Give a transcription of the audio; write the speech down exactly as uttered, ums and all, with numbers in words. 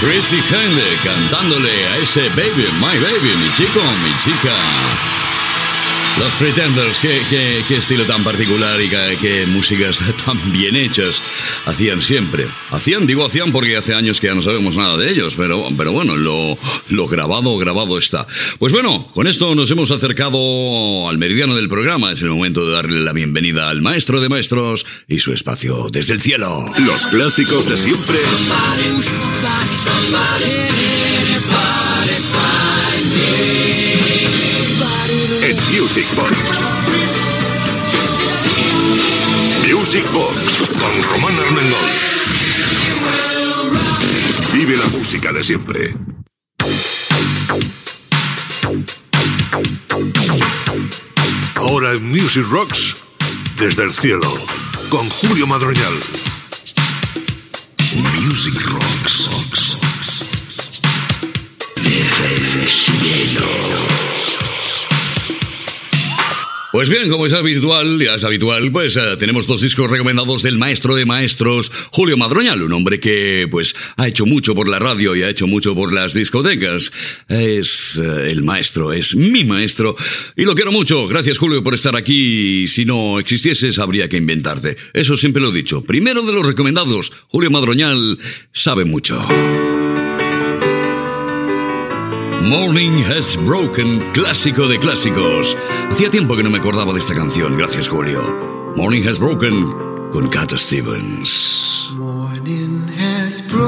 Chrissie Hynde cantándole a ese baby, my baby, mi chico, mi chica. Los Pretenders, qué, qué, qué estilo tan particular y qué, qué músicas tan bien hechas hacían siempre. Hacían, digo hacían porque hace años que ya no sabemos nada de ellos, pero, pero bueno, lo, lo grabado, grabado está. Pues bueno, con esto nos hemos acercado al meridiano del programa. Es el momento de darle la bienvenida al maestro de maestros y su espacio desde el cielo. Los clásicos de siempre. Somebody, somebody, somebody, anybody find me. En Music Box. Music Box con Román Armengol. Vive la música de siempre. Ahora en Music Rocks, desde el cielo, con Julio Madroñal. Music Rocks. Desde el cielo. Pues bien, como es habitual, ya es habitual, pues uh, tenemos dos discos recomendados del maestro de maestros, Julio Madroñal, un hombre que pues ha hecho mucho por la radio y ha hecho mucho por las discotecas. Es uh, el maestro, es mi maestro y lo quiero mucho. Gracias, Julio, por estar aquí. Si no existieses, habría que inventarte. Eso siempre lo he dicho. Primero de los recomendados, Julio Madroñal sabe mucho. Morning Has Broken, clásico de clásicos. Hacía tiempo que no me acordaba de esta canción. Gracias, Julio. Morning Has Broken con Cat Stevens. Morning has broken.